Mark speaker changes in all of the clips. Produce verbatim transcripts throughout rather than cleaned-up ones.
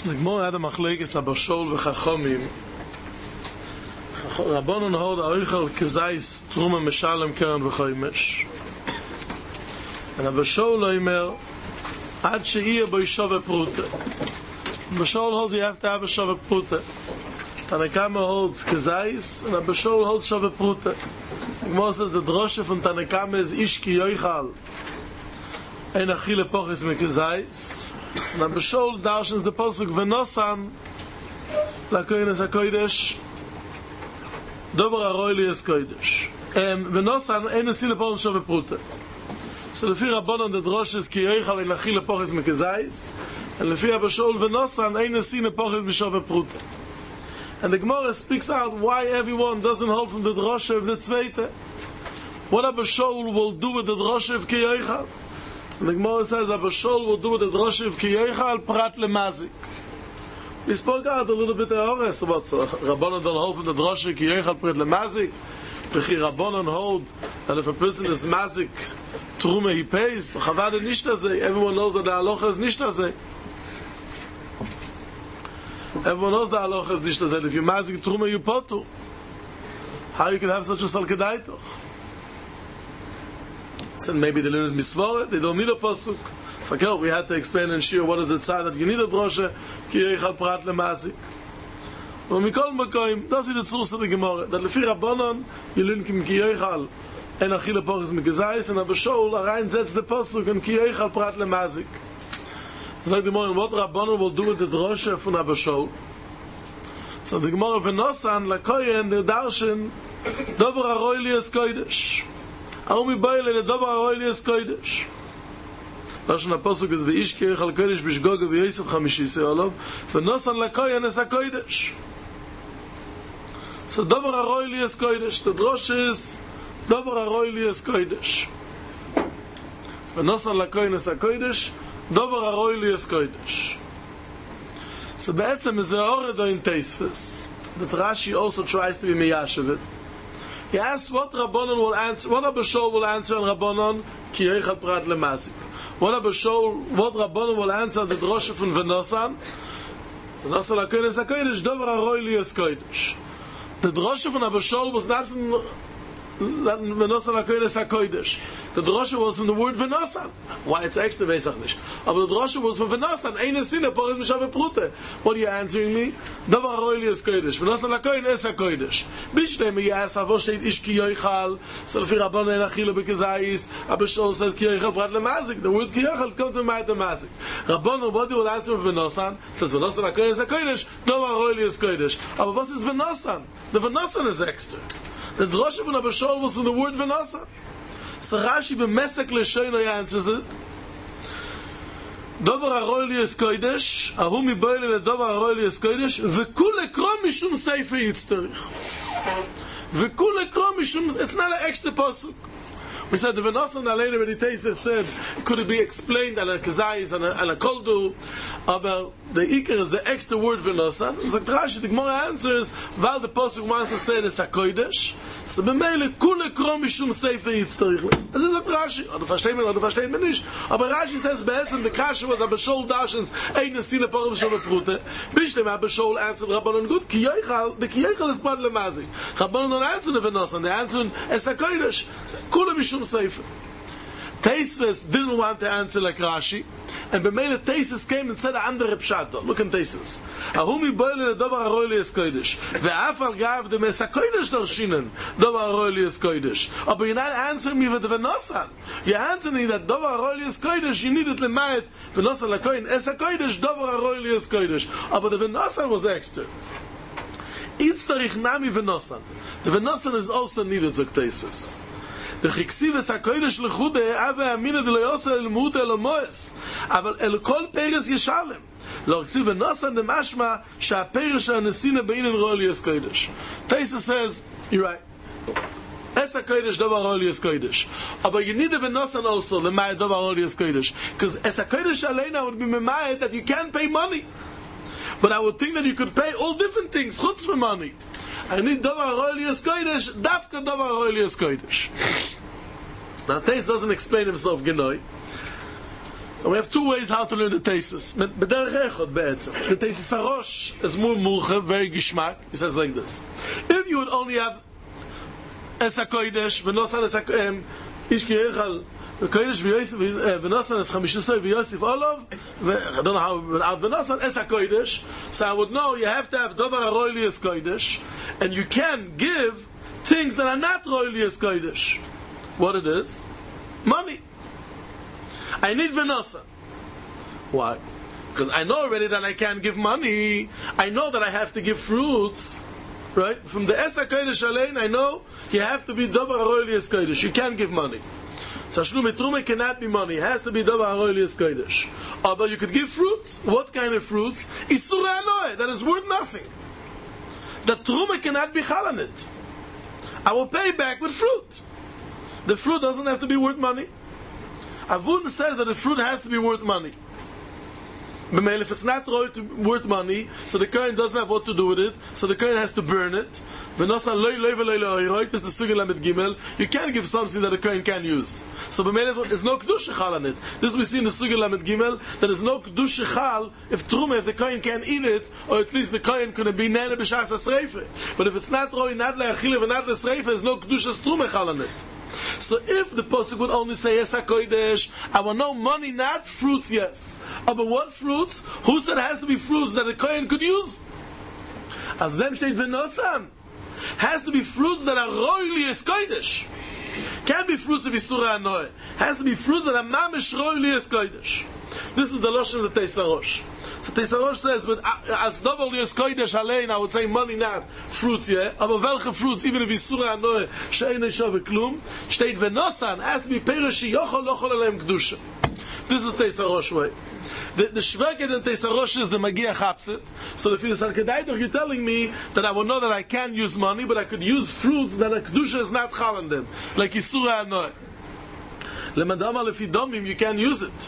Speaker 1: The Gemara had a machlekes abashol v'chachomim. Rabbanon hold oichel kezais truma meshalem keren v'choymesh. And abashol oimer ad she'iyeh bo yishove prute. Abashol holds you have to have a shove prute. Tanakama holds kezais, and abashol holds shove prute. The Gemara says the droshe from Tanakama is ish ki yoichal ein achile poches me kezais. Na beshol darshens the pasuk v'nosan lakoynes hakodesh dover aroyli es kodesh em v'nosan ein esile pon shove prute. So lefi rabbanon the droshes ki yochal ein achile poches mekezais, and lefi beshol v'nosan ein esile poches meshove prute. And the Gemara speaks out why everyone doesn't hold from the droshe of the zweite. What a beshol will do with the droshe of ki yochal? And the Gemara says Abashol will do with the droshe of ki yochal prat lemazik. We spoke out a little bit earlier about Rabbanon don't hold from the droshe ki yochal prat lemazik. V'chi Rabbanon hold that if a person is mazik trume he pays. Chavada nicht azay. Everyone knows that the halacha is nicht azay. Everyone knows the halacha is nicht azay. If you mazik trume you potu. How you can have such a salkedaitoch? So maybe they learn misvara, they don't need a pasuk. Fakir, we had to explain and share what is the tzad that you need a droshe, ki yochal prat lemazik. But mikol makoim, that's the source of the Gemara, that lefi Rabbanon, you learn kim ki yochal, en achile poches mekezais, and Abashol, Arayin sets the pasuk, and ki yochal prat lemazik. So the Gemara, what Rabbanon will do with the droshe from Abashol? So the Gemara, v'nosan, lakoyen, the darshan, dover aroyli es kodesh. Aumi baile le dover aroyli es kodesh. Lashon HaPosuk is v'ish ki yochal kodesh bishgoga v'yosef chamishis olav v'nosan lakoyen es hakodesh. So dover aroyli es kodesh. The drosh is dover aroyli es kodesh. V'nosan lakoyen es hakodesh dover aroyli es kodesh. So be'etzem is a oredo in Teisfes that Rashi also tries to be miyashiv it. He asks what Rabbanon will answer, what Abashol will answer on Rabbanon, ki yochal prat lemazik. What Abashol, what Rabbanon will answer the droshe from V'nosan, V'nosan lakoynes hakodesh, dover aroyli es kodesh. The droshe from Abashol was not from V'nosan lakoynes hakodesh. The droshe was from the word V'nosan. Why it's extra Vesach nish. But the droshe was from V'nosan, ein esine poches meshave prute. What are you answering me? Dover aroyli es kodesh. V'nosan lakoynes hakodesh. Bishlema you ask, Havo shteit ish ki yochal. So lefi Rabbanon ein achile bekezais. Abashol says ki yochal prat lemazik. The word ki yochal comes to ma'at lemazik. Rabbanon, what do you answer V'nosan? Says V'nosan lakoynes hakodesh. Dover aroyli es kodesh. But what is V'nosan? The V'nosan is extra. The droshe from Abashol was from the word V'nosan. So Rashi b'mesek l'shoino answers it. Dover aroyli es kodesh, ahu miboyle le dover aroyli es kodesh, v'kul ekrom mishum seife yitzterich. V'kul ekrom mishum, it's not an extra pasuk. We said the V'nosan Aleinu Meditator said could it be explained on a kezayis and a, a koldu, about the ikar is the extra word V'nosan. So Rashi the Gemara answers while the pasuk wants to say it's a kodesh. So b'meile kule krom mishum seifer yitztarich. This is a Rashi. Oder verstehen wir, oder verstehen wir nicht. Aber Rashi says be'etzem the kasha was Abashol darshens ein nesine porum shove prute. Bishlem Abashol answered Rabbanon good ki yochal. The ki yochal is prat lemazik. Rabbanon don't answer the V'nosan. They answer es a kodesh. Kule mishum seifer. Teisves didn't want to answer like Rashi, and b'meile Teisves came and said a andere pshat. Look in Teisves. Ahumi boile le dover aroyli es kodesh. Ve'afal gav de mes hakodesh darshinen dover aroyli es kodesh. But you're not answering me with the V'nosan. You're answering me that dover aroyli es kodesh. You needed lemayet V'nosan lakoyin es hakodesh dover aroyli es kodesh. But the V'nosan was extra. Itztarich nami V'nosan. The V'nosan is also needed, zok Teisves. The chiksiv es hakodesh lechude ave amina de lo yosel el muut el moes, aval el kol peres yeshalem. Lo chiksiv v'nosan de mashma sha peres hanesina beinen royli es kodesh. Taisa says, you're right. Es hakodesh dover royli es kodesh. But you need a v'nosan also lemayet dover royli es kodesh, because es hakodesh aleina would be memayet that you can't pay money. But I would think that you could pay all different things, chutz for money. I need dover aroyli es kodesh, dafka dover aroyli es kodesh. Now Teis doesn't explain himself genoi. And we have two ways how to learn the Teisus. B'derech echad be'etzem. The Teisus Harosh is more murchav, very gishmak. He says like this. If you would only have Es HaKodesh, v'nosan Es HaKodesh, ish ki echal, v'kodesh v'yosef, v'nosan Es Chamishisoi v'yosef Olov, I don't know how, without v'nosan Es HaKodesh, so I would know you have to have Dovar HaRoili Es Kodesh, and you can give things that are not Roili Es Kodesh. What it is? Money. I need v'nosan. Why? Because I know already that I can't give money. I know that I have to give fruits. Right? From the Es HaKodesh Alein, I know you have to be Dovar HaRoili Es Kodesh. You can't give money. Tashlum Truma cannot be money. It has to be Dovar HaRoili Es Kodesh. Although you could give fruits. What kind of fruits? Isur HaNoeh. That is worth nothing. The Truma cannot be chal on it. I will pay back with fruit. The fruit doesn't have to be worth money. Avun says that the fruit has to be worth money. If it's not worth money, so the Kohen doesn't have what to do with it, so the Kohen has to burn it. You can't give something that the Kohen can use. So there's no Kedusha Chal on it. This we see in the Sugya Lamed Gimel, that there's no Kedusha Chal if Truma, if the Kohen can't eat it, or at least the Kohen could be Nene B'Shas HaSreife. But if it's not Roi, not Le'achile, and not Le'Sreife, there's no Kedusha Truma Chal on it. So if the Pasuk would only say Es HaKodesh, I will know money, not fruits, yes. Oh, but what fruits? Who said it has to be fruits that the Kohen could use? As them steht v'nosan. Has to be fruits that are roili es kodesh. Can't be fruits of Isur HaNoeh. Has to be fruits that are mamish roili es kodesh. This is the Lashon of the Teisus Harosh. So Teisus Harosh says, but as Dovar HaRoili Es Kodesh alein, I would say money, not fruits, yeah? Aber welche fruits, even if Isur HaNoeh, she'enei shove klum, steht v'nosan, has to be perish yochol lochol aleim kedusha. This is Teisus Harosh way. The, the Shveket and Teisus Harosh is the Magia Chapsit. So the Filas HaKedaitach, you're telling me that I will know that I can use money, but I could use fruits that a Kedusha is not chal on them. Like Isur HaNoeh. Lemadama lefidomim, you can't use it.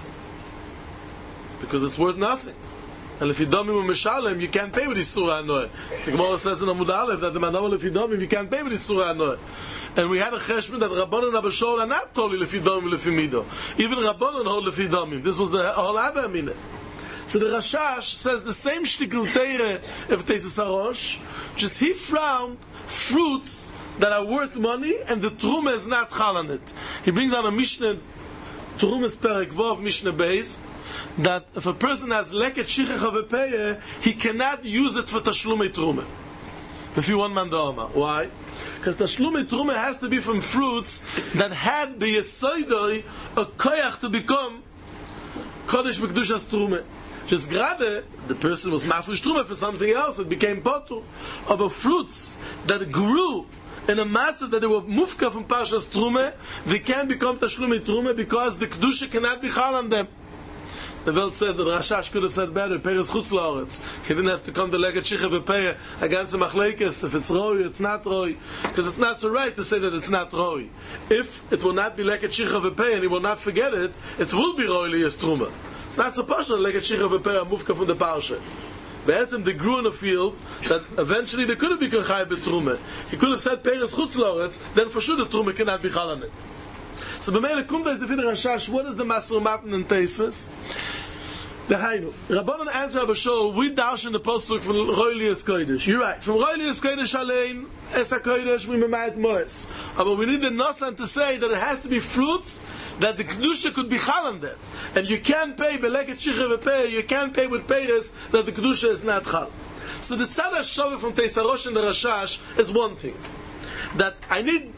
Speaker 1: Because it's worth nothing. And if you domim u'mishalem, you can't pay with Isur HaNoeh. The Gemara says in Amud Aleph that the Lemadama lefidomim, you can't pay with Isur HaNoeh. And we had a cheshbon that Rabbanon and Abashol are not totally lefidomim lefimido. Even Rabbanon hold lefidomim. This was the whole Abba Aminah. So the Rashash says the same shtickl teire of Teisus Harosh, just he found fruits that are worth money and the Truma is not chal on it. He brings out a Mishnah, Trumas Perek Vov Mishnah Beis, that if a person has leket shichach v'peyeh, he cannot use it for tashlumei Truma. If you want man da'ama. Why? Because tashlumei Truma has to be from fruits that had the yesoidoi a koyach to become kodesh b'kedushas Truma. Just grade, the person was mafresh Truma for something else, it became potu. But fruits that grew in a matzah that they were mufka from Parshas Truma, they can become tashlumei Truma because the kedusha cannot be chal on them. The Welt says that Rashash could have said better, Peres Chutz La'aretz. He didn't have to come to Leket Shicha V'Peya, against the Machlekes, if it's Roi, it's not Roi. Because it's not so right to say that it's not Roi. If it will not be Leket Shicha V'Peya, and he will not forget it, it will be Roi Liyas Truma. It's not so partial, Leket Shicha V'Peya, Mufka from the Parsha. Be'etzem, they grew in a field that eventually they could have become Chai B'Truma. He could have said Peres Chutz La'aretz, then for sure the Truma cannot be Chal on it. So b'meile kumda is the Fidder Rashash. What is the Masur Matan and Teisves? The Hainu. Rabbanon answer Abashol, we dash in the Pasuk from Roili Es Kodesh. You're right. From Roili Es Kodesh Alein, Es HaKodesh, we memayet Moes. But we need the Nosan to say that it has to be fruits that the Kedusha could be chal on that. And you can't pay Beleket Shicha V'Peh, you can't pay with Peiris that the Kedusha is not chal. So the Tzad HaShoveh from Teisus Harosh and the Rashash is one thing. That I need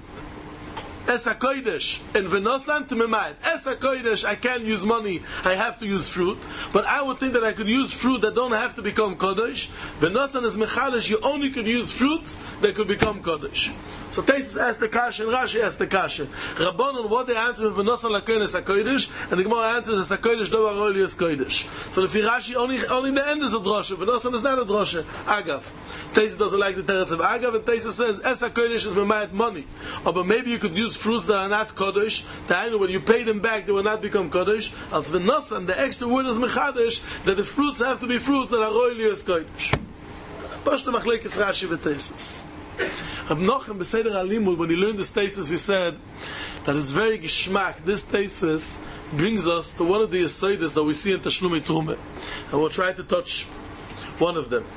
Speaker 1: Es HaKodesh and V'nosan to memayet. Es HaKodesh, I can't use money, I have to use fruit. But I would think that I could use fruit that don't have to become Kodesh. V'nosan is Mechalish, you only could use fruits that could become Kodesh. So Teisus asked the Kasha and Rashi asked the Kasha. Rabbanon, what they answer with V'nosan Lakoin Es HaKodesh, and the Gemara answers Es HaKodesh Dovar HaRoili Es Kodesh. So if Rashi, only, only the end is a drosha, V'nosan is not a drosha. Agav. Teisus doesn't like the teretz of Agav, and Teisus says Es HaKodesh is memayet money. Oh, but maybe you could use fruits that are not Kodesh, that when you pay them back, they will not become Kodesh. As V'nosan, the extra word is Mechadesh, that the fruits have to be fruits that are Roili Es Kodesh. Pashto Machlekes Rashi v'Teisus. Rab Nochem b'Seder HaLimud, when he learned this Teisus, he said that it's very geschmack. This Teisus brings us to one of the Yesodis that we see in Tashlumei Truma, and we'll try to touch one of them.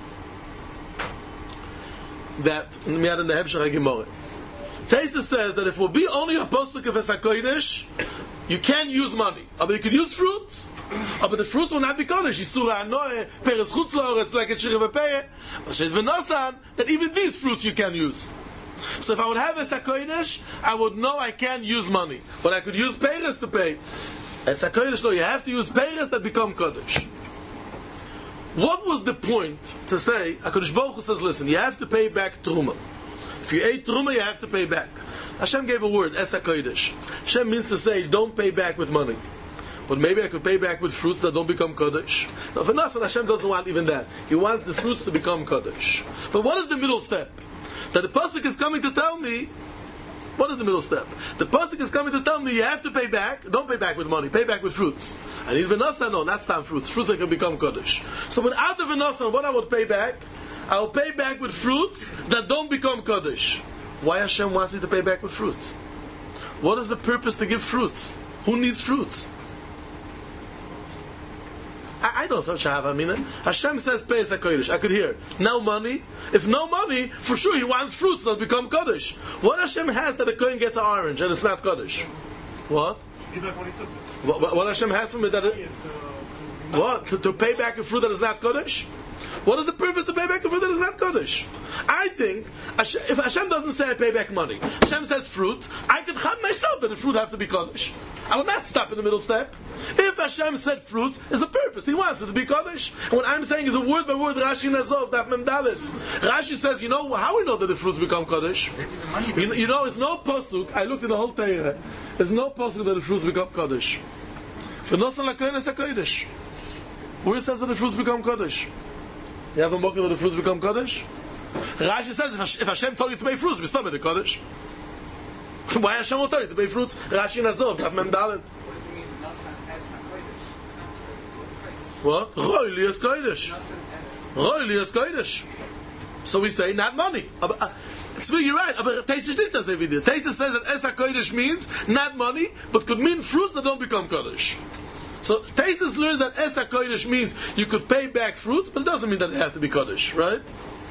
Speaker 1: That Miyad in the Hebshach HaGemorah. Taisa says that if it will be only a posuk of Esakoidish, you can use money. But you could use fruits. But the fruits will not be Kodesh. Yisura Anoe, Peres Chutzlor, it's like a Shir V'Peye. But Shez V'Nosan, that even these fruits you can use. So if I would have Esakoidish, I would know I can use money. But I could use Peres to pay. Esakoidish, no, you have to use Peres that become Kodesh. What was the point to say, HaKadosh Baruch Hu says, listen, you have to pay back Truma. If you ate Truma, you have to pay back. Hashem gave a word, Esa Kodesh. Hashem means to say, don't pay back with money. But maybe I could pay back with fruits that don't become Kodesh. Now for Nasan, Hashem doesn't want even that. He wants the fruits to become Kodesh. But what is the middle step? That the Pasuk is coming to tell me, what is the middle step? The Pasuk is coming to tell me you have to pay back, don't pay back with money, pay back with fruits. I need V'Nasan, no, not stam fruits, fruits that can become Kodesh. So without the V'Nasan, what I would pay back? I will pay back with fruits that don't become Kodesh. Why Hashem wants me to pay back with fruits? What is the purpose to give fruits? Who needs fruits? I, I don't such have. I mean, Hashem says pay as a Kodesh. I could hear no money. If no money, for sure He wants fruits that become Kodesh. What Hashem has that a Kohen gets an orange and it's not Kodesh? What? What, what Hashem has for me that? It, what to, to pay back a fruit that is not Kodesh? What is the purpose to pay back a fruit that is not Kodesh? I think, if Hashem doesn't say I pay back money, Hashem says fruit, I could have myself that the fruit have to be Kodesh. I will not stop in the middle step. If Hashem said fruits, there's a purpose. He wants it to be Kodesh. And what I'm saying is a word by word, Rashi Nazov, Daf Mem Dalet. Rashi says, you know, how we know that the fruits become Kodesh? You, you know, there's no Pasuk, I looked in the whole Torah, there's no Pasuk that the fruits become Kodesh. V'nosan lakoyin es HaKodesh. Where it says that the fruits become Kodesh? You have a mocker that the fruits become Kodesh? Rashi says, if Hashem told you to pay fruits, we stop at the Kodesh. Why Hashem will tell you to pay fruits? Rashi Nazov, Daf Mem Dalet.
Speaker 2: What does it mean, Nasan es HaKodesh? What's Kodesh?
Speaker 1: What? Roili es Kodesh. Roili es Kodesh. So we say, not money. So you're right. But Tesis did say video. Tesis says that es HaKodesh means not money, but could mean fruits that don't become Kodesh. So Tesis learns that es HaKodesh means you could pay back fruits, but it doesn't mean that it has to be Kodesh, right?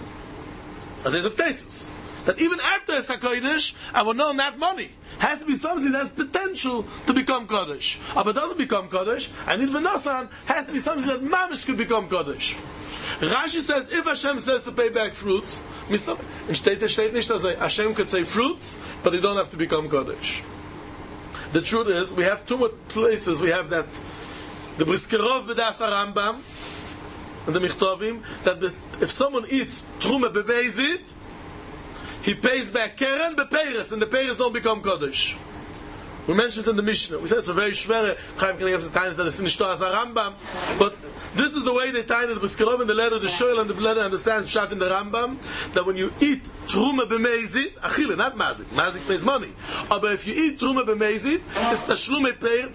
Speaker 1: As is of Tesis. That even after es HaKodesh, I will know not money. Has to be something that has potential to become Kodesh. But it doesn't become Kodesh. And in V'Nasan, has to be something that Mamish could become Kodesh. Rashi says, if Hashem says to pay back fruits, in Shtete steht nicht, dass Hashem could say fruits, but they don't have to become Kodesh. The truth is, we have two more places, we have that, the Briskerov B'das HaRambam, and the Michtovim, that the, if someone eats Truma Bebezit, he pays back Keren Beperes, and the Peres don't become Kodesh. We mentioned in the Mishnah. We said it's a very schwere, Chaim can have the times that it's in the Shto as a Rambam, but this is the way they tie it, the Briskerov in the letter, the Shoel and the letter understands Pshat in the Rambam, that when you eat Truma B'mezit, Achille, not Mazik, Mazik pays money, but if you eat Truma B'mezit, it's Tashlume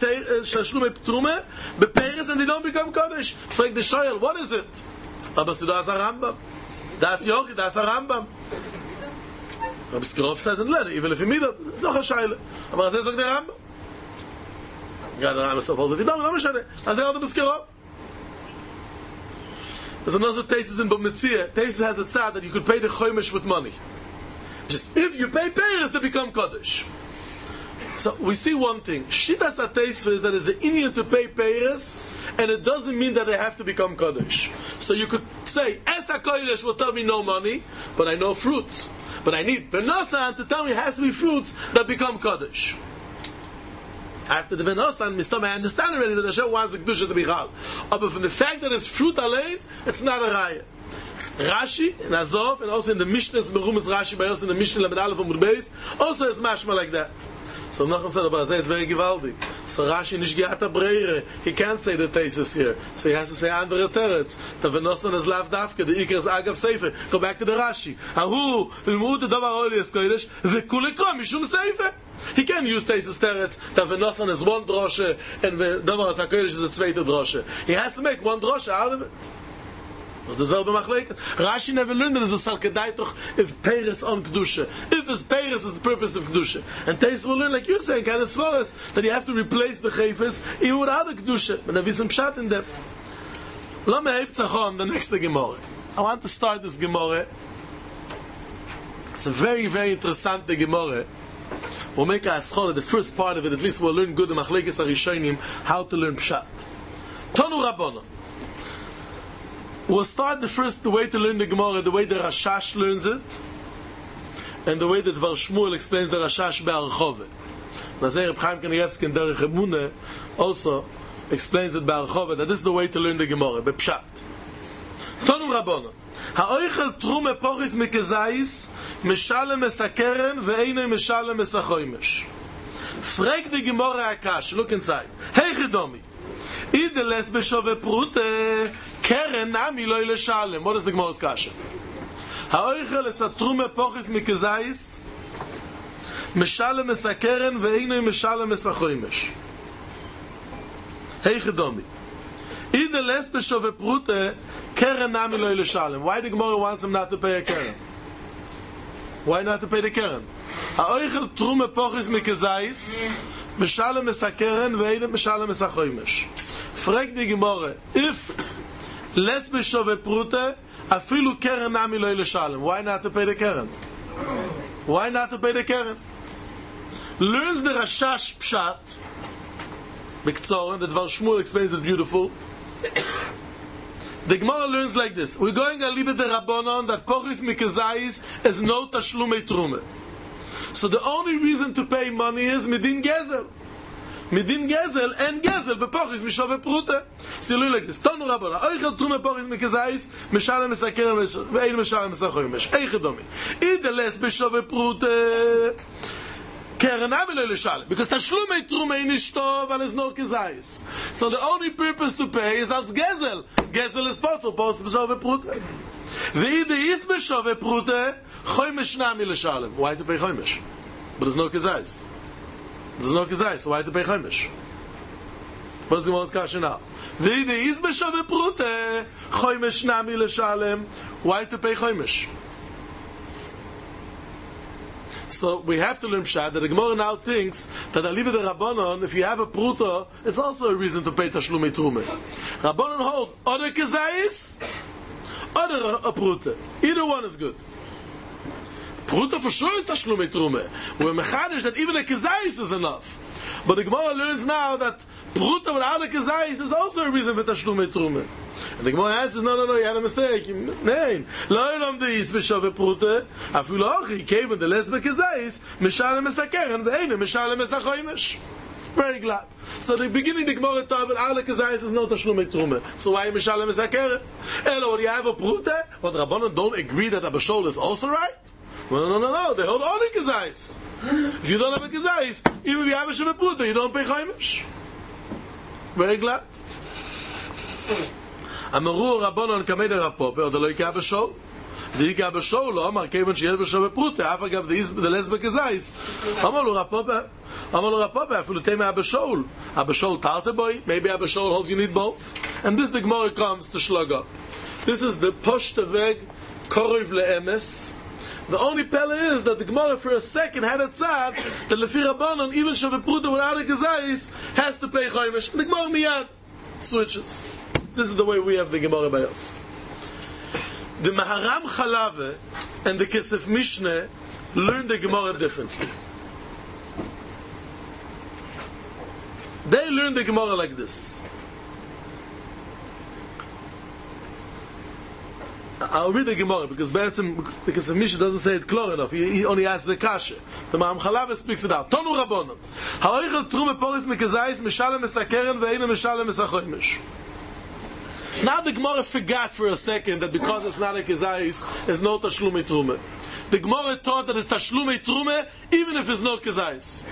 Speaker 1: Truma Beperes, and they don't become Kodesh. Frank the Shoel, what is it? Aber it's as a Rambam. Das Yochi, das a Rambam. Rabbi Skrov said in the letter, even if you meet it, noch a shaila. Aber das sagt der Rambam. Gerade der Rambam ist auf Hause, wie doch, noch a shaila. Das sagt Rabbi Skrov. There's another thesis in B'Metzia. Thesis has a tzad that you could pay the chomish with money. Just if you pay payers, they become Kodesh. So we see one thing. Shitas HaTeisva is that it's an Indian to pay payers, and it doesn't mean that they have to become Kodesh. So you could say, Es HaKodesh will tell me no money, but I know fruits. But I need V'Nasan to tell me it has to be fruits that become Kodesh. After the V'Nasan, I understand already that Hashem wants the Kedusha to be Chal. But from the fact that it's fruit alone, it's not a Raya. Rashi, in Azov, and also in the Mishnah's Merumas Rashi, by us in the Mishnah, Lamed Aleph and Murbeis, also is mashma like that. So Nachum said, but it's very gewaldig. So Rashi nish geata breire. He can't say the thesis here. So he has to say andere teretz. The V'Nasan is lav dafke, the Iker is agav seife. Go back to the Rashi. Ahu, l'mut the davar oli es kodesh, v'kulekro mishum seife. He can use thesis teretz, that V'Nasan is one droshe, and the davar es HaKodesh is a zweite droshe. He has to make one droshe out of it. Das ist derselbe Machleket. Rashi never learned that it's a Salkedai toch if Peres on Kedusha. If it's Peres is the purpose of Kedusha. And Teis will learn, like you're saying, kind of Svaras, that you have to replace the Chayfetz even with other Kedusha. But there is some pshat in them. Let me have Tzachon, the next Gemara. I want to start this Gemara. It's a very, very interessant Gemara. We'll make a Aschol, the first part of it, at least we'll learn good, the Machlekes HaRishonim, how to learn pshat. Tonu Rabbanon. We'll start the first, the way to learn the Gemara, the way the Rashash learns it, and the way that Dvar Shmuel explains the Rashash Be'archove. Nazir Reb Chaim Kanievsky and Derech Emunah also explains it Be'archove, that this is the way to learn the Gemara, Be'pshat. Tonu Rabbanon. Ha'oichel trum epochis mikezais, meshalem es hakeren, ve'eino meshalem es hachoymesh. Frag the Gemara Akash, look inside. Hey Chidomi. Ideles beshove prute, keren nami lo ileshalem. What is the Gemara's kasha? Ha'oichel es trum epochis mikezais, meshalem es hakeren, ve'eino meshalem es hachoymesh. Hey Chidomi. Ideles beshove prute, keren nami lo ileshalem. Why the Gemara wants him not to pay a keren? Why not to pay the keren? Ha'oichel trum epochis mikezais, meshalem es hakeren, ve'eino meshalem es hachoymesh. Frag the Gemara, if les beshove prute, afilu keren nami lo ileshalem. Why not to pay the keren? Why not to pay the keren? Learns the Rashash pshat, B'ktzoren, the Dvar Shmuel explains it beautiful. The Gemara learns like this. We're going a little bit the Rabbanon that Pochis Mikezais is no Tashlumei Trume. So the only reason to pay money is Midin Gezel. Midin Gezel and Gezel Bepochis Mishove Prute. So you learn like this. Tonu Rabbanon. Oichel Trume Pochis Mikezais Mishalem Esaker Ve'ein Mishalem Esachoymesh. Eichedomi. Ideles Beshove Prute. Keren Amilo Lishalem. Because Tashlumei Trume Nishtov and is no Kezais. So the only purpose to pay is as Gezel. Gezel is potul, potul b'shove prute. Ve'ide is b'shove prute, choymesh nami l'shalem. Why to pay choymesh? But there's no kezais. There's no kezais, so why to pay choymesh? What's the most kasha now? Ve'ide is b'shove prute, choymesh nami l'shalem. Why to pay choymesh? So we have to learn pshat that the Gemara now thinks that aliba the Rabbanon, if you have a pruta, it's also a reason to pay tashlumei trume. Rabbanon hold other kezais, other a pruta. Either one is good. Pruta for sure is tashlumei trume. We're mechanish that even a kezais is enough. But the Gemara learns now that pruta without a kezais is also a reason for tashlumei trume. And the Gemara answers, no, no, no, you had a mistake. Nein. Lo elam deis b'shove prute, afilu ochi, keven de lesbe kezais, mishalem es hakeren, ve'einu mishalem es hachoymesh. Very glad. So the beginning, the Gemara thought that all the kezais is not tashlumei trume. So why mishalem es hakeren? Elo, when you have a prute, but Rabbanon don't agree that a b'shol is also right? No, no, no, no, they hold all the kezais. If you don't have a kezais, even if you have a shove prute, you don't pay choymesh. Very glad. אמרו רבונן כמי דרפופה, עוד לא יקע בשול. דיקע בשול, לא אמר, כיוון שיש בשול בפרוטה, אף אגב דלס בקזייס. אמר לו רפופה, אמר לו רפופה, אפילו תמה הבשול. הבשול תרתה בוי, maybe הבשול holds you need both. And this the Gemara comes to slug up. This is the Poshtaveg Korov le'emes. The only pelle is that the Gemara for a second had a tzad that lefi Rabbanon, even shove pruta without a kazayis, has to pay choymesh. And the Gemara miyad switches. This is the way we have the Gemara by us. The Maharam Chalave and the Kesef Mishneh learn the Gemara differently. They learn the Gemara like this. I'll read the Gemara because Be'etzim, the Kesef Mishneh doesn't say it clear enough. He, he only asks the kasha. The Maharam Chalave speaks it out. Tonu Rabbanon. Ha'oichel trum eporis mikazayis mishalem esakeren ve'einu mishalem esachoymesh. Now the Gemara forgot for a second that because it's not a kezais, it's no tashlumei trume. The Gemara taught that it's tashlumei trume even if it's not kezais.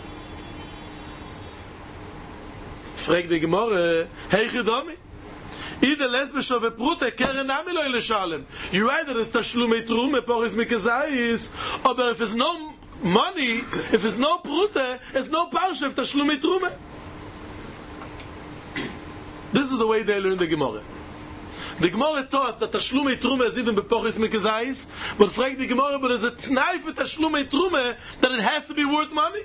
Speaker 1: Frag the Gemara, hey Chidomi, either les b'shove prute keren nami lo ileshalem. You write that it's tashlumei trume poris mikezais, but if it's no money, if it's no prute, it's no parsha of tashlumei trume. This is the way they learn the Gemara. The Gemara taught that Tashlumei Truma is even Bepochis Mikazais, but fragt the Gemara, but there's a Tnai for Tashlumei Truma that it has to be worth money.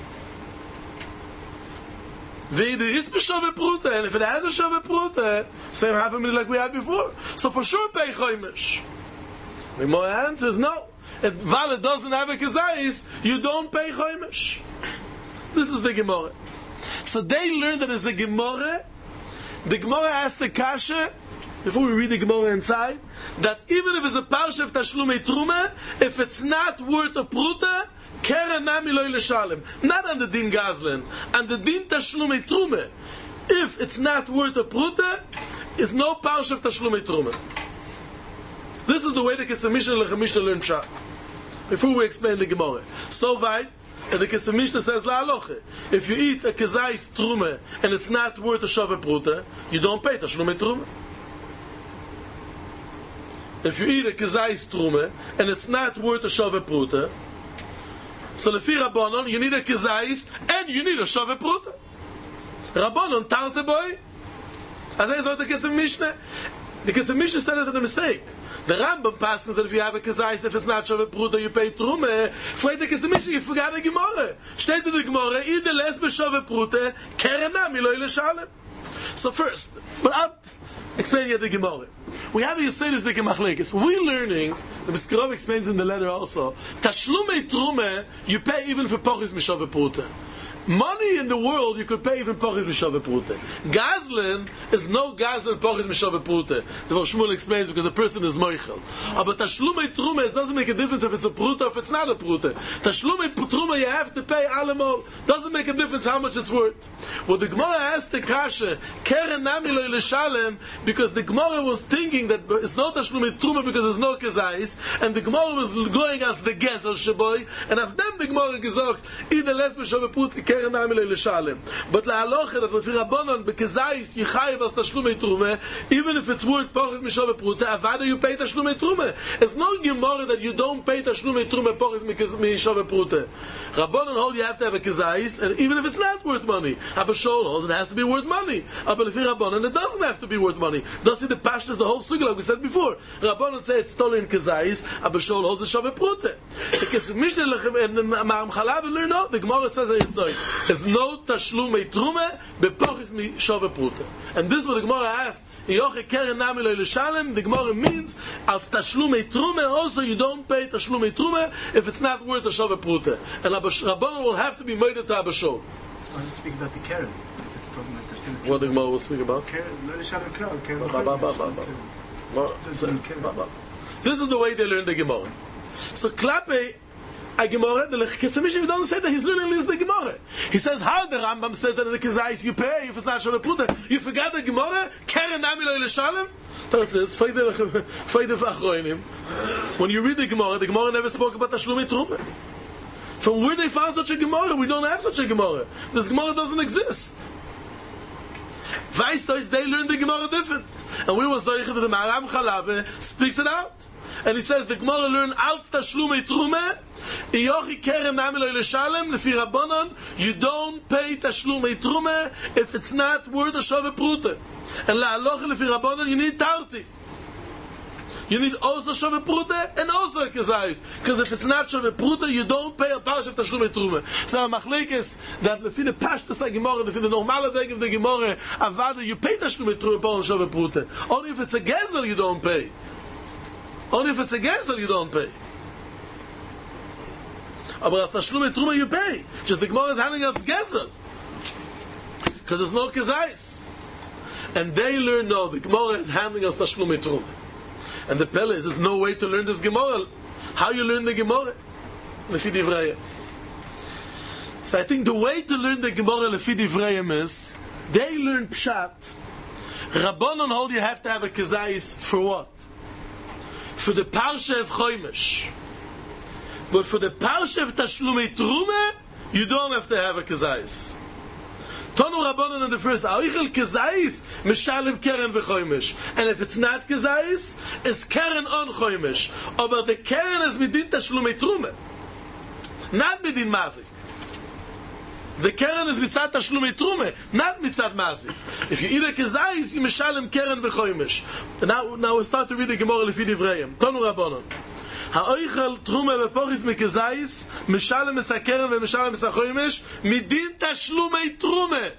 Speaker 1: V'id is b'shove pruta, and if it has a shove pruta, same half a minute like we had before. So for sure pay choimish. The Gemara answers no. If valid doesn't have a kazais, you don't pay choimish. This is the Gemara. So they learned that as the Gemara, the Gemara asked the kasha, before we read the Gemara inside, that even if it's a parsha of Tashlumei Truma, if it's not worth a pruta, keren nami lo yishalem. Not on the din gazlan, on the din Tashlumei Truma. If it's not worth a pruta, is no parsha of Tashlumei Truma. This is the way the Kesef Mishnah and the Mishnah learn pshat. Before we explain the Gemara, so weit, and the Kesef Mishnah says la halacha. If you eat a kezais truma and it's not worth a shove pruta, you don't pay Tashlumei Truma. If you eat a kezais truma and it's not worth a shove pruta, so lefi Rabbanon you need a kezais and you need a shove pruta. Rabbanon tarte boy. As I said the Kesef Mishnah, the Kesef Mishnah said it in a mistake. The Rambam passes that if you have a kezais, if it's not shove pruta, you pay truma. Freit the Kesef Mishnah, you forgot the Gemara. Steht in the Gemara, ide les b'shove pruta, keren nami lo yishalem. So first, but I'll explain you the Gemara. We have here say this the Gemachlekes. We're learning, the Biskarov explains in the letter also, Tashlumei Truma, you pay even for pochis mishove pruta. Money in the world you could pay even pochis mishove pruta. Gazlan is no Gazlan pochis mishove pruta. The Shmuel explains because a person is moichel. But Tashlumei Truma, it doesn't make a difference if it's a pruta or if it's not a pruta. Tashlumei Truma you have to pay alamol. Doesn't make a difference how much it's worth. Well, the Gemara asked the kasha, keren nami lo yishalem, because the Gemara was thinking that it's not Tashlumei Truma because there's no kezais, and the Gemara was going against the gezel sheboy, and of them the Gemara gesagt, either les b'shove pruta keren nami lo yishalem. But la halacha that lefi Rabbanon bekezais yichayev as Tashlumei Truma, even if it's worth pochis mishove pruta, avada you pay Tashlumei Truma. It's no Gemara that you don't pay Tashlumei Truma pochis mishove pruta. Rabbanon hold you have to have a kezais, and even if it's not worth money, Abba Shol holds it has to be worth money. Abba lefi Rabbanon it doesn't have to be worth money. Does see the pashtas the whole sugi like we said before. Rabbanon say it's stolen kezais, Abba Shol holds the shove pruta. The Kesef Mishnah and the Ma'am Chalav learn no. The Gemara says there's no Tashlumei Truma bepochis mishove pruta. And this is what the Gemara asked. Yoche keren nami lo yishalem. The Gemara means als Tashlumei Truma also you don't pay Tashlumei Truma if it's not worth a shove pruta. And Abba Rabbanon will have to be made to Abba Shol.
Speaker 2: I was speaking about the keren. If it's talking about Tashlumei Truma.
Speaker 1: What the Gemara will speak about?
Speaker 2: Keren, lo yishalem klal, keren
Speaker 1: Ba, ba, ba, ba, ba. Well, so, ba, ba. This is the way they learn the Gemara. So Klape a Gemara, the Kesef Mishnah doesn't say that he's learning the Gemara. He says how the Rambam says that in the kezais you pay if it's not shove pruta. You forgot the Gemara? Keren nami lo yishalem. That says when you read the Gemara, the Gemara never spoke about Tashlumei Truma. From where they found such a Gemara? We don't have such a Gemara. This Gemara doesn't exist. Weiss they learn the Gemara different. And we were saying that the Maram Chalav speaks it out. And he says the Gemara learn als Tashlumei Truma, Iyochi keren nami lo yishalem, lefi Rabbanon, you don't pay Tashlumei Truma if it's not worth a shove pruta. And la halacha lefi Rabbanon, you need tarti. You need also shove pruta and also a kezais. Because if it's not shove pruta, you don't pay a parsha of Tashlumei Truma. So a machlekes that lefi the pashtas ha Gemara, lefi the normale weg of the Gemara, avada you pay Tashlumei Truma upon shove pruta. Only if it's a gezel you don't pay. Only if it's a gezel you don't pay. But as Tashlumei Truma you pay. Just the Gemara is handling as gezel. Because there's no kezais. And they learn no, the Gemara is handling as Tashlumei Truma. And the Pele is, there's no way to learn this Gemara. How you learn the Gemara? Lefi Divrayim. So I think the way to learn the Gemara Lefi Divrayim is, they learn Pshat. Rabbanon hold you have to have a kezais for what? For the Parsha of Choimish. But for the Parsha of Tashlumei Truma, you don't have to have a kezais. Tonu Rabbanon in the first A'ichel kezais mishalim keren v'choimish. And if it's not kezais, it's keren on choimish. But the keren is midin Tashlumei Truma, not midin mazik. The Keren is mitzat tashlumei trume, not mitzat mazik. If you eat a kezayis, you mishalem Keren v'choimish. Now, now we start to read the Gemara lefi divrayim. Tonu Rabbanon. Ha'oichel trume v'pochis mekezayis, mishalem es ha-Keren v'mishalem es ha-choimish, midin tashlumei trume.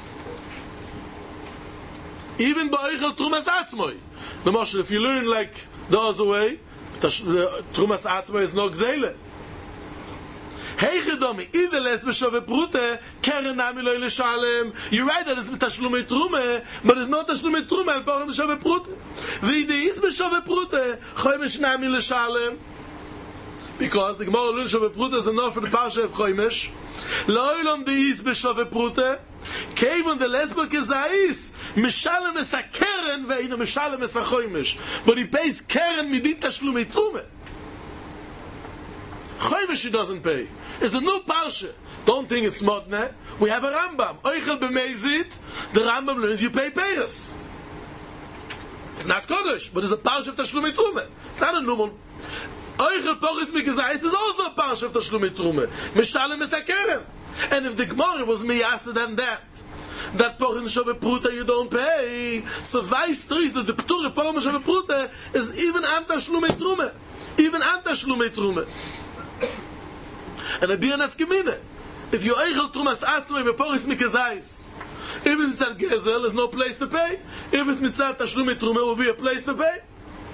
Speaker 1: Even ba'oichel trumas atzmoi. The Moshe, if you learn like the other way, trumas atzmoi is no gzeile. Hey Chedomi, either les b'shove brute, Keren nami lo yishalem. You're right that it's b'tashlumei trume, but it's not tashlumei trume, al pochim b'shove brute. V'idei is b'shove brute, choimish nami l'shalem. Because the Gemara learns b'shove brute is enough for the parsha of choimish. Lo'ilom de'is b'shove brute, kevon de lesbo kezais, mishalem es ha-Keren, ve'ino mishalem es ha-choimish. But he pays Keren midin tashlumei trume. Choimish he doesn't pay. It's a new parsha. Don't think it's modne. We have a Rambam. Oichel b'meizit. The Rambam learns you pay payers. It's not Kodesh, but it's a parsha of Tashlumei Trume. It's not a normal. Oichel pochis mikazayis is also a parsha of Tashlumei Trume. Mishalem es ha-Keren. And if the Gemara was miyaseh than that, that pochim shove pruta you don't pay, so weiss is that the pture pochim shove pruta is even an Tashlumei Trume. Even an Tashlumei Trume. And a be an afgemine. If you eichel trumas atzmai v'poris mikazais, if it's mitzat gezel, there's no place to pay. If it's mitzat tashlumei trume, will be a place to pay.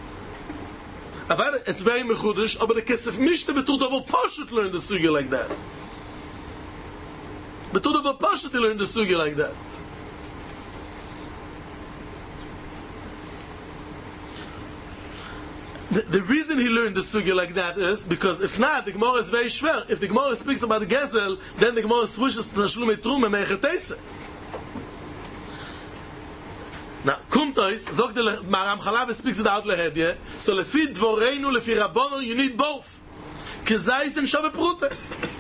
Speaker 1: But it's very mechudish. But the kesef mishte betut avol poshut learn the sugya like that. Betut avol poshut learn the sugya like that. The, the reason he learned the sugya like that is because if not, the Gemara is very schwer. If the Gemara speaks about the Gezel, then the Gemara switches to Tashlumei Trume Meichetese. Now, kumt ois, sagt the Maram Chalav speaks it out lehedye, so lefi dvoreinu, lefi Rabbanon, you need both. Kezayis and Shove Prute.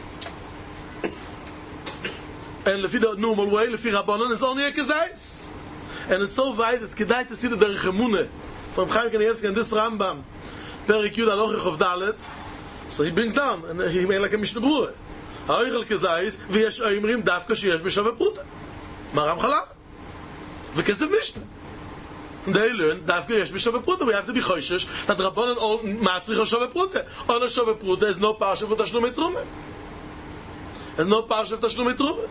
Speaker 1: And lefi the normal way, lefi Rabbanon, is only a Kezayis. And it's so wide, it's kedai to see the Derech Emuneh from Chaim Kanievsky and this Rambam. Perik Yud Alochich of Dalet, so he brings down, and he made like a Mishnah Berurah. Ha'oichel kezayis, v'yesh oimrim davka sheyesh b'shove pruta. Maram Chalav. V'kesev Mishnah. And they learn, davka yesh b'shove pruta. We have to be choishesh that Rabbanon all matzrich shove pruta. On a shove pruta, there's no parsha for Tashlumei Trume. There's no parsha for Tashlumei Trume.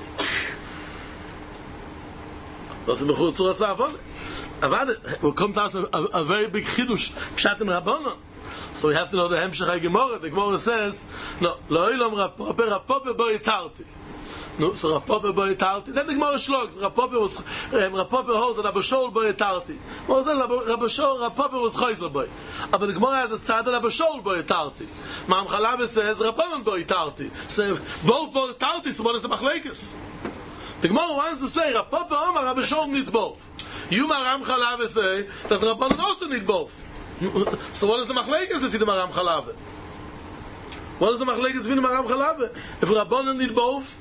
Speaker 1: Das ist bechur tzura sa'avon. Avad, will come down to a, a, a very big chidush, pshat in Rabbanon. So we have to know the Hemshech HaGemorah. The Gemara says, no, lo'ilom Rav Pope, Rav Pope bo yitarti. No, so Rav Pope bo yitarti. Then the Gemara shlogs, Rav Pope was, um, Rav Pope holds that Rabbi Shaul bo yitarti. Well, then Rabbi Shaul, Rav Pope was chayzer bo. But the Gemara has a tzad that Rabbi Shaul bo yitarti. Maram Chalav says, Rabbanon bo yitarti. So both bo yitarti, so what is the machlekes? The Gemara wants to say, Rav Pope Omar, Rabbi Shaul needs both. You, Maram Chalav, say that Rabbanon also need both. So what is the machlekes if the Maram Chalav? What is the machlekes if the Maram Chalav? If Rabbanon need both,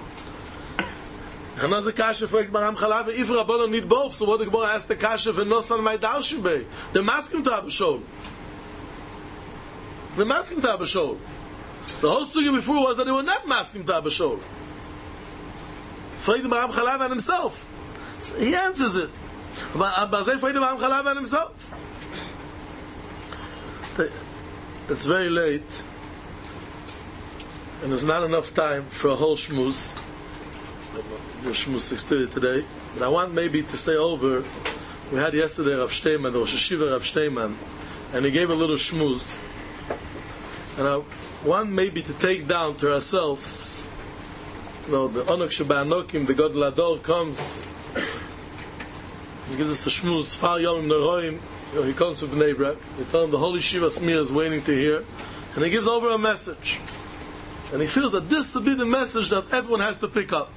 Speaker 1: and as the kasha for Maram Chalav, if Rabbanon need both, so what the Gemara asked the kasha for Nosan my Darshim Bey? They're masking to Abba Shaul. They're masking to Abba Shaul. The whole story before was that they were not masking to Abba Shaul. For the Maram Chalav and himself. So he answers it. But they fight the Maram Chalav and himself. It's very late, and there's not enough time for a whole shmuz. The shmuz six thirty today, but I want maybe to say over. We had yesterday Rav Shteiman, the Rosh Hashiva Rav Shteiman, and he gave a little shmuz, and I want maybe to take down to ourselves. You know, the Onok Sheba Anokim, the God Lador comes. He gives us a shmuz, Far Yomim Neroim. He comes from Bnei Brak. They tell him the Holy Shiva Smir is waiting to hear, and he gives over a message. And he feels that this will be the message that everyone has to pick up.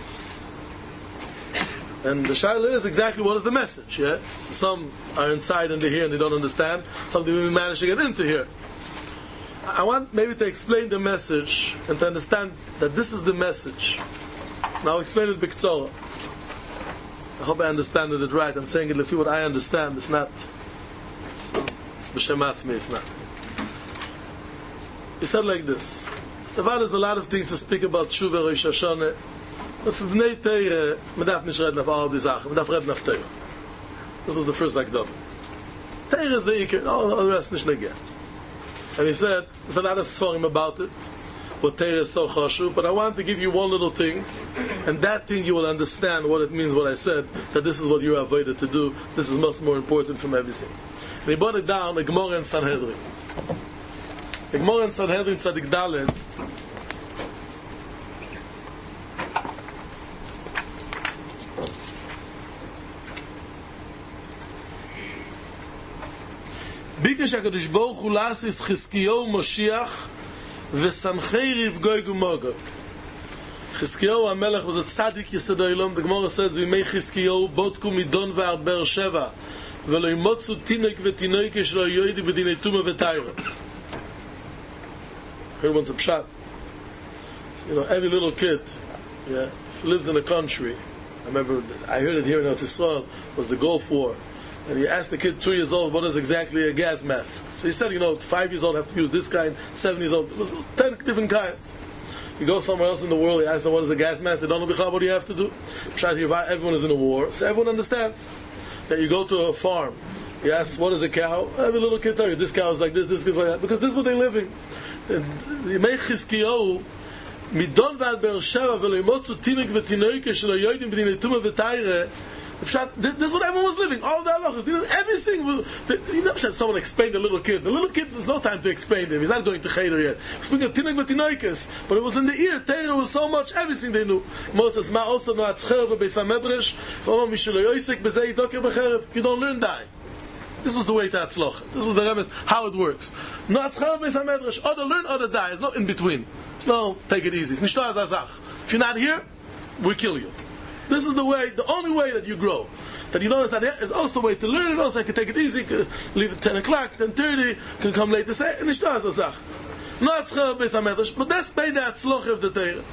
Speaker 1: And the Shaila is exactly what is the message. Yeah, so some are inside and they hear and they don't understand. Some they manage to get into here. I want maybe to explain the message and to understand that this is the message. Now I'll explain it b'ktzora. I hope I understand it right. I'm saying it if what I understand. If not, it's b'shem atzmi. If not, he said like this: there's a lot of things to speak about Tshuva Rosh Hashanah. But for Bnei Teire, we don't need to read all these things. We don't read enough Teire. This was the first Akdam. Teire is the Iker, all the rest is not again. And he said, there's a lot of Sforim about it, but Teire is so chashuv, but I want to give you one little thing, and that thing you will understand what it means, what I said, that this is what you are avoided to do, this is much more important from everything. And he brought it down, the Gemara and Sanhedrin. The Gemara and Sanhedrin Tzadik Dalet, ביקש הקדוש ברוך הוא להסיס חזקיהו משיח וסנחריב גוי ומוגג. חזקיהו המלך was a tzaddik יסוד העולם. The Gemara says בימי חזקיהו בודקו מדון ועד באר שבע ולא ימוצו תינוק ותינוקה שלא יוידי בדיני טומאה וטהרה. Here one's a pshat. So, you know, every little kid, yeah, if he lives in a country, I remember I heard it here in Eretz Yisrael, was the Gulf War. And he asked the kid, two years old, what is exactly a gas mask? So he said, you know, five years old have to use this kind, seven years old. It was ten different kinds. You go somewhere else in the world, you ask them what is a gas mask, they don't know what do you have to do. Everyone is in a war, so everyone understands. That you go to a farm, you ask, what is a cow? Every little kid tells you, this cow is like this, this is like that. Because this is what they're living. Yemei Chizkiyahu, midon ועד באר שבע ולא ימוצו תינוק ותינוקה שלא יודעים בדיני טומאה וטהרה. This is what everyone was living. All the halachas, you know, everything. Was, you know, someone explained the little kid. The little kid, there's no time to explain to him. He's not going to cheder yet. He's speaking of tinok v'tinoikes, but it was in the ear. Torah was so much, everything they knew. Moses ma also no atzcher v'beis hamedrash. V'omar mishlo yoisek b'zei yidoker b'cherev. You don't learn die. This was the way to Atzlocha. This was the remes, how it works. No atzcher v'beis hamedrash. Other learn, other die. It's not in between. It's no, take it easy. It's nicht as azach. If you're not here, we kill you. This is the way, the only way that you grow. That you know that is also a way to learn, and also I can take it easy, can leave at ten o'clock, ten thirty, can come late to say, and it's not a zach. Not schar beis hamedrash, but that's made the atzloch of the Torah.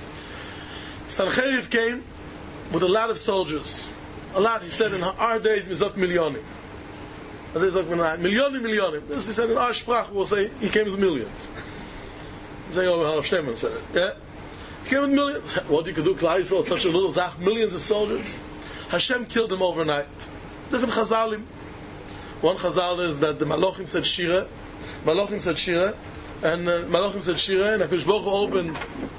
Speaker 1: Sancheriv came with a lot of soldiers. A lot, he said, in our days, mizot milyonim. As he said, milyonim, milyonim. This he said, in our sprach, we'll say, he came with millions. I'm saying over Harav Shneman said it, yeah? He came with millions. What you could do, Klal Yisrael, such a little zach, millions of soldiers. Hashem killed them overnight. Different chazalim. One chazal is that the Malachim said Shira. Malachim said Shira. And uh, Malachim said Shira. And HaKadosh Baruch Hu opened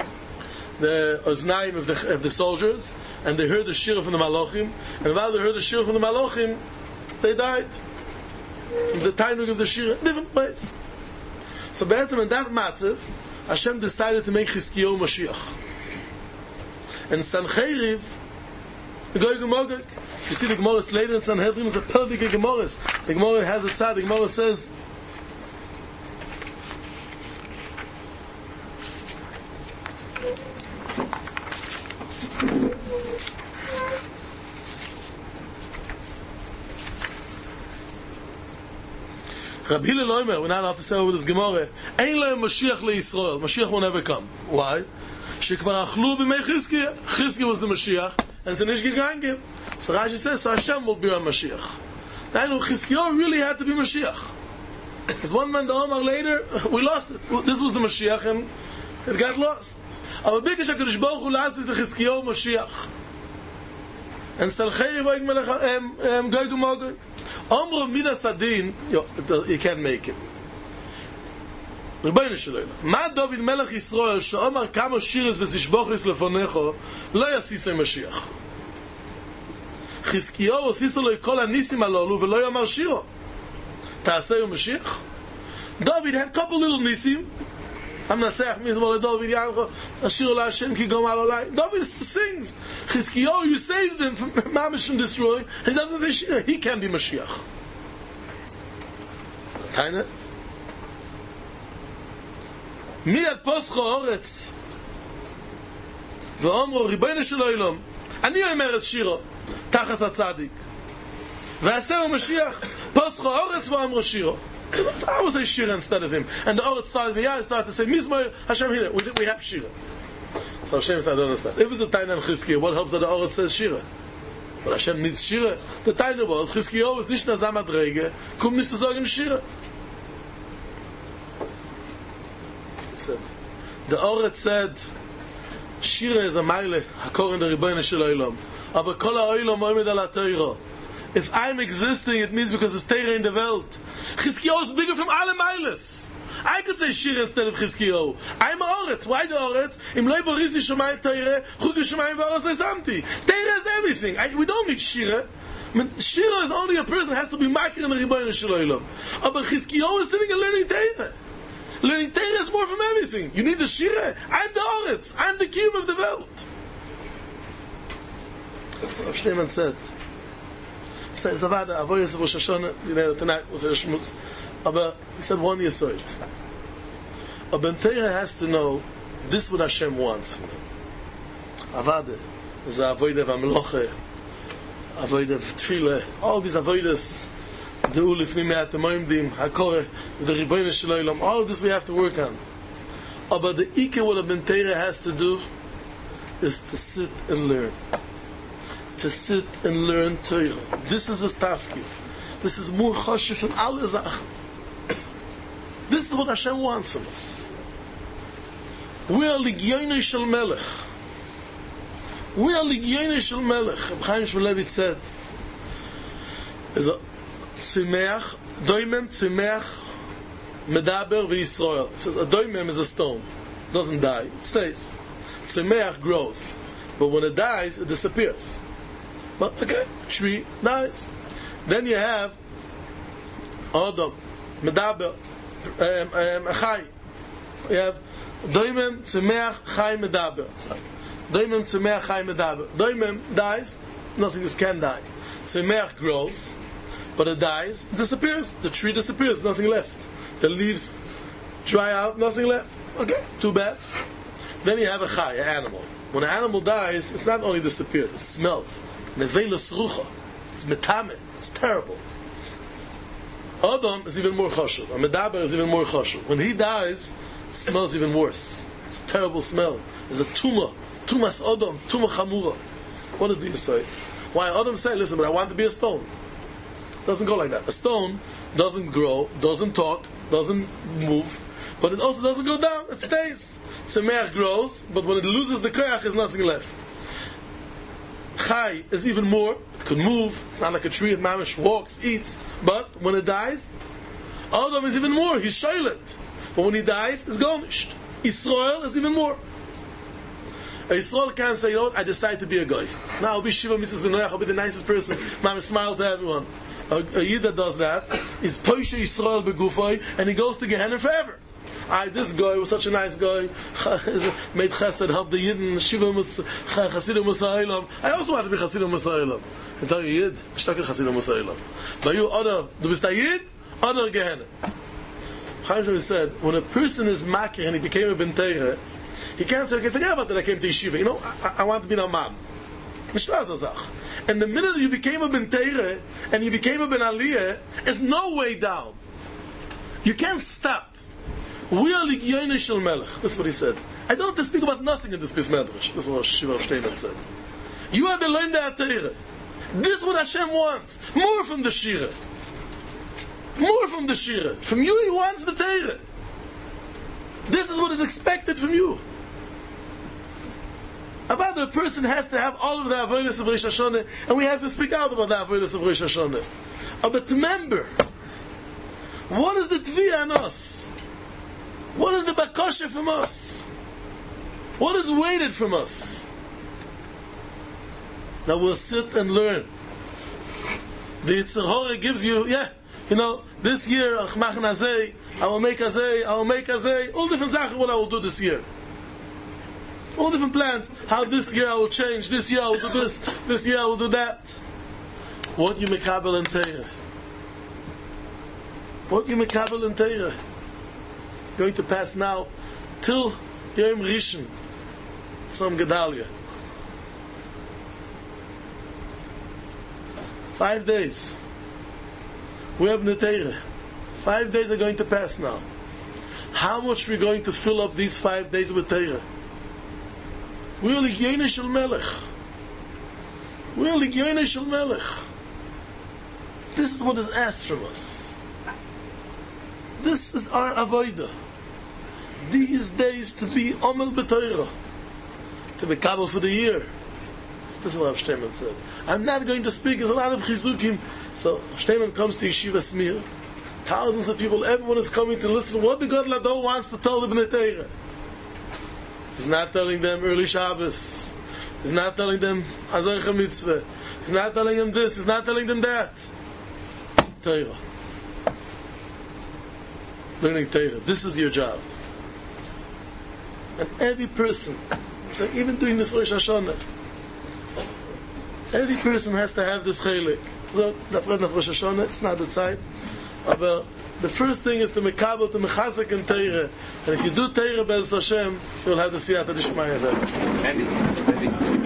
Speaker 1: the oznaim of the, of the soldiers. And they heard the Shira from the Malachim. And while they heard the Shira from the Malachim, they died. From the Tainug of the Shira. Different ways. So basically in that matzav, Hashem decided to make Chizkiyahu Mashiach. And Sancheriv, the Goy Gemogek, you see the Gemara later in Sanhedrin, it's a perfect Gemara. The Gemara has a tzad, the Gemara says, Rabbi Hillel Omer, we're not allowed to say over this Gemara, Ein lehem Mashiach leYisrael. Mashiach will never come. Why? Shekvar achlu b'mei Chizkiya. Chizkiya was the Mashiach, and it's nicht gegangen. So Rashi says, so Hashem will be our Mashiach. Now, Chizkiya really had to be Mashiach. Because one man, the Omar later, we lost it. This was the Mashiach, and it got lost. Aber bikish HaKadosh Baruch Hu lasis the Chizkiya Mashiach. And Salchei Yoig Melech Goy Gemogek. Omro Midas Adin, you can't make it. ריבונו של עולם, מה דוד מלך ישראל שאומר כמה שירס ותשבוכס לפניך לא יסיס משיח? חזקיהו הוסיס לו כל הניסים הללו ולא יאמר שירו. תעשה יום משיח? David had a couple little nisim. המנצח מזמור לדוד יעלך השיר להשם כי גומל עלי. David sings. Chizkiyahu, you saved him from mamish from destroying. He doesn't say shira. He can be Mashiach. Taina. מיד פוסחו אורץ ואומרו ריבונו של עולם אני אומר את שירו תחס הצדיק ועשהו משיח פוסחו אורץ ואומרו שירו. I would say shira instead of him, and the oretz started the yah started to say Mizmor Hashem here we, we have shira. So Hashem said I don't understand if it's a Taina and Chizkiyahu, what helps that the oretz says shira? But Hashem needs shira. The Taina was Chizkiyahu is nicht nazam adrege kum nicht zu sagen shira. Said The Oret said, Shira is a mile, hakor in the Rebbeinu shel Olam. Aber kol ha'olam oimed ala Torah. If I'm existing, it means because it's Torah in the world. Chizkiyahu is bigger from alle miles. I could say Shira instead of Chizkiyahu. I'm a Oretz. Why the Oretz? Im loy borisi shamayim Torah, chugi shamayim v'oretz lesamti. Torah is everything. I, we don't need Shira. I mean, Shira is only a person that has to be makir in the Rebbeinu shel Olam. But Chizkiyahu is sitting and learning Torah. Learning Torah is more from everything. You need the Shira. I'm the Oretz. I'm the Kiyum of the world. So Rav Steinman said, he said, Zavada, Avoyes of Rosh Hashanah, you know, tonight was a Shmuz. But he said one Yesod. A Ben Torah has to know this is what Hashem wants from him. Avada is a Avodah V'Amloche, Avodah V'Tfile, all these Avodas, the Ulif Nimeat, the Moimdim, HaKoreh, the Rebbeinu shel Olam, all of this we have to work on. But the Ike what a Ben Torah has to do is to sit and learn. To sit and learn Torah. This is his tafkid. This is more choshev from all Zach. This is what Hashem wants from us. We are Ligyonei Shel Melech. We are Ligyonei Shel Melech. Chaim Shmulevitz said, "Is a tzimeach, doimem tzimeach, medaber v'Yisrael." He says a doimem is a stone, doesn't die, it stays. Tzimeach grows, but when it dies, it disappears. But okay, tree dies. Then you have Adam, Medaber, um, um, Chai. You have Doimem, Tzemeach, Chai, Medaber. Doimem, Tzemeach, Chai, Medaber. Doimem dies, nothing else can die. Tzemeach grows, but it dies, it disappears. The tree disappears, nothing left. The leaves dry out, nothing left. Okay, too bad. Then you have a Chai, an animal. When an animal dies, it's not only disappears, it smells. Nevelas rucha. It's metame. It's terrible. Adam is even more chashuv. A medaber is even more chashuv. When he dies, it smells even worse. It's a terrible smell. It's a tumah. Tumas Adam. Tumah chamura. What does this say? Why Adam say, listen, but I want to be a stone. It doesn't go like that. A stone doesn't grow, doesn't talk, doesn't move, but it also doesn't go down. It stays. Tzemeach grows, but when it loses the koyach, there's nothing left. Chai is even more. It could move. It's not like a tree. It mamish walks, eats. But when it dies, Adam is even more. He's shaylet. But when he dies, it's garnished. Israel is even more. A Israel can't say, you know what, I decide to be a guy. Now I'll be Shiva Missus B'noyach. I'll be the nicest person. Mamish smile to everyone. A, a Yid that does that is Poisha Israel Begufay, and he goes to Gehenna forever. I, this guy was such a nice guy, made chesed, helped the Yidden, Shiva Chasidim Musa'elam. I also want to be Chasidim Musa'elam. I tell you, Yid, Shtaka Chasidim Musa'elam. But you, other, du bist a Yid, other Gehenna. Chaim Shmulevitz said, when a person is makir and he became a Ben Torah, he can't say, okay, forget about that, I came to Yeshiva. You know, I, I want to be an Imam. And the minute you became a Ben Torah and you became a Ben Aliyah, there's no way down. You can't stop. We are Ligyonei Shel Melech. This is what he said. I don't have to speak about nothing in this piece medrash. This is what Shiva Steinman said. You are the Loim De'atera. This is what Hashem wants. More from the Shira. More from the Shira. From you he wants the Torah. This is what is expected from you. About the person has to have all of the avodas of Rosh Hashanah, and we have to speak out about the avodas of Rosh Hashanah. But remember, what is the Tviyah on us? What is the bakasha from us? What is waited from us? Now we'll sit and learn. The Yetzer Hara gives you, yeah, you know, this year, I will make azay, I will make azay, all different things what I will do this year. All different plans. How this year I will change, this year I will do this, this year I will do that. What you mekabel in Torah? What you mekabel in Torah? Going to pass now till Yom Rishon, some Gedalia. Five days. We have Netera. Five days are going to pass now. How much we're going to fill up these five days with Torah? We are Ligyonei Shel Melech. We are Ligyonei Shel Melech. This is what is asked from us. This is our avodah. these days to be Omel B'Torah, to be Kabul for the year. This is what Rav Shteinman said. I'm not going to speak, there's a lot of chizukim. So Shteinman comes to Yeshiva Smir, thousands of people, everyone is coming to listen what the God Lador wants to tell the Bnei Torah. He's not telling them early Shabbos. He's not telling them Azarcha Mitzvah. He's not telling them this. He's not telling them that. Torah. Learning Torah. This is your job. And every person, so even doing this Rosh Hashanah, every person has to have this chelik. So, nafred nach Rosh Hashanah, it's not the zeit. But the first thing is to mekabel, to mechazek in Torah. And if you do Torah Be'ez Hashem, you'll have the siyata d'shmaya.
Speaker 3: Maybe, maybe.